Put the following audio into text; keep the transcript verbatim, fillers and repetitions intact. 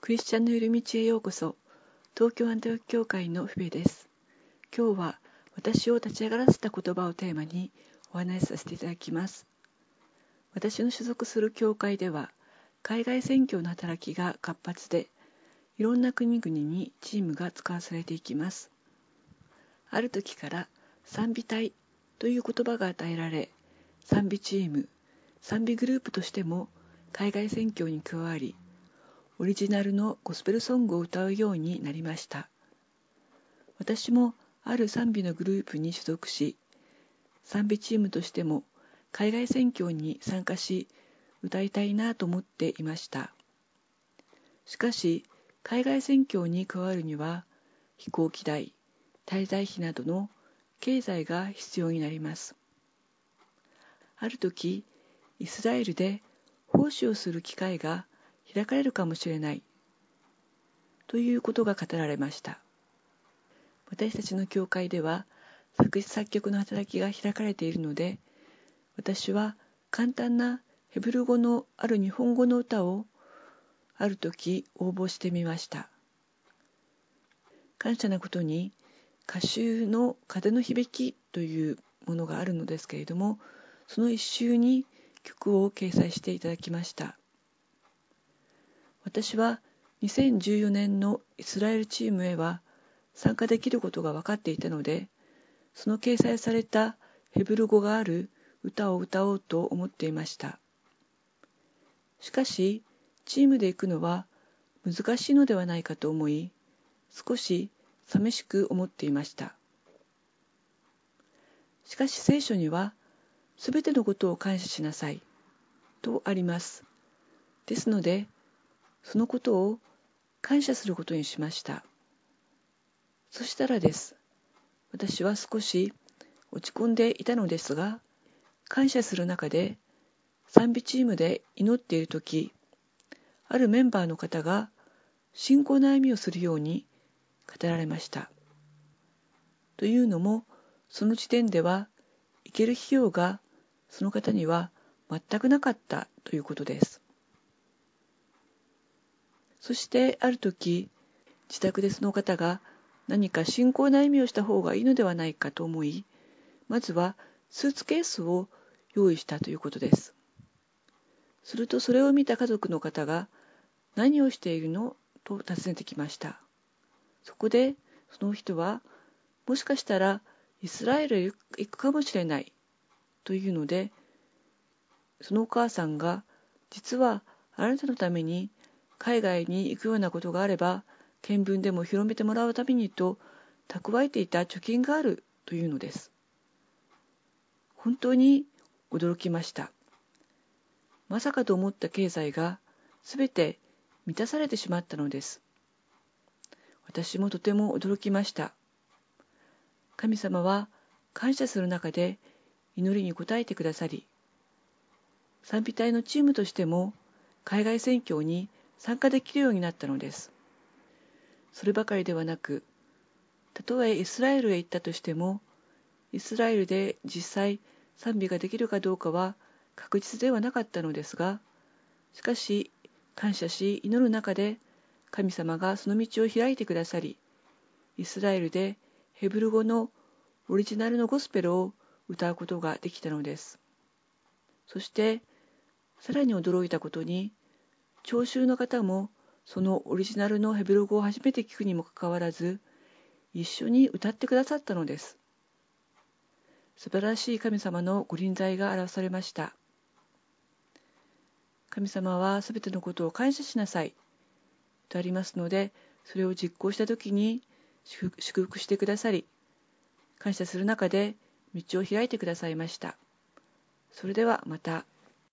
クリスチャンのいる道へようこそ。東京アンテオキ教会のフベです。今日は私を立ち上がらせた言葉をテーマにお話しさせていただきます。私の所属する教会では海外宣教の働きが活発で、いろんな国々にチームが使わされていきます。ある時から賛美隊という言葉が与えられ、賛美チーム、賛美グループとしても海外宣教に加わり、オリジナルのゴスペルソングを歌うようになりました。私もある賛美のグループに所属し、賛美チームとしても海外宣教に参加し、歌いたいなと思っていました。しかし、海外宣教に加わるには、飛行機代、滞在費などの経済が必要になります。ある時、イスラエルで奉仕をする機会が開かれるかもしれないということが語られました。私たちの教会では作詞作曲の働きが開かれているので、私は簡単なヘブル語のある日本語の歌をある時応募してみました。感謝なことに歌集の風の響きというものがあるのですけれども、その一集に曲を掲載していただきました。私はにせんじゅうよねんのイスラエルチームへは参加できることが分かっていたので、その掲載されたヘブル語がある歌を歌おうと思っていました。しかし、チームで行くのは難しいのではないかと思い、少し寂しく思っていました。しかし聖書には、すべてのことを感謝しなさいとあります。ですので、そのことを感謝することにしました。そしたらです。私は少し落ち込んでいたのですが、感謝する中で賛美チームで祈っているとき、あるメンバーの方が信仰の歩みをするように語られました。というのも、その時点では行ける費用がその方には全くなかったということです。そしてある時、自宅でその方が何か信仰の歩みをした方がいいのではないかと思い、まずはスーツケースを用意したということです。するとそれを見た家族の方が、何をしているのと尋ねてきました。そこでその人は、もしかしたらイスラエルへ行くかもしれないというので、そのお母さんが、実はあなたのために海外に行くようなことがあれば、見聞でも広めてもらうためにと蓄えていた貯金があるというのです。本当に驚きました。まさかと思った経済がすべて満たされてしまったのです。私もとても驚きました。神様は感謝する中で祈りに応えてくださり、賛美隊のチームとしても海外宣教に参加できるようになったのです。そればかりではなく、たとえイスラエルへ行ったとしても、イスラエルで実際賛美ができるかどうかは確実ではなかったのですが、しかし感謝し祈る中で神様がその道を開いてくださり、イスラエルでヘブル語のオリジナルのゴスペルを歌うことができたのです。そしてさらに驚いたことに、聴衆の方もそのオリジナルのヘブル語を初めて聞くにもかかわらず、一緒に歌ってくださったのです。素晴らしい神様のご臨在が表されました。神様はすべてのことを感謝しなさいとありますので、それを実行したときに祝福してくださり、感謝する中で道を開いてくださいました。それではまた。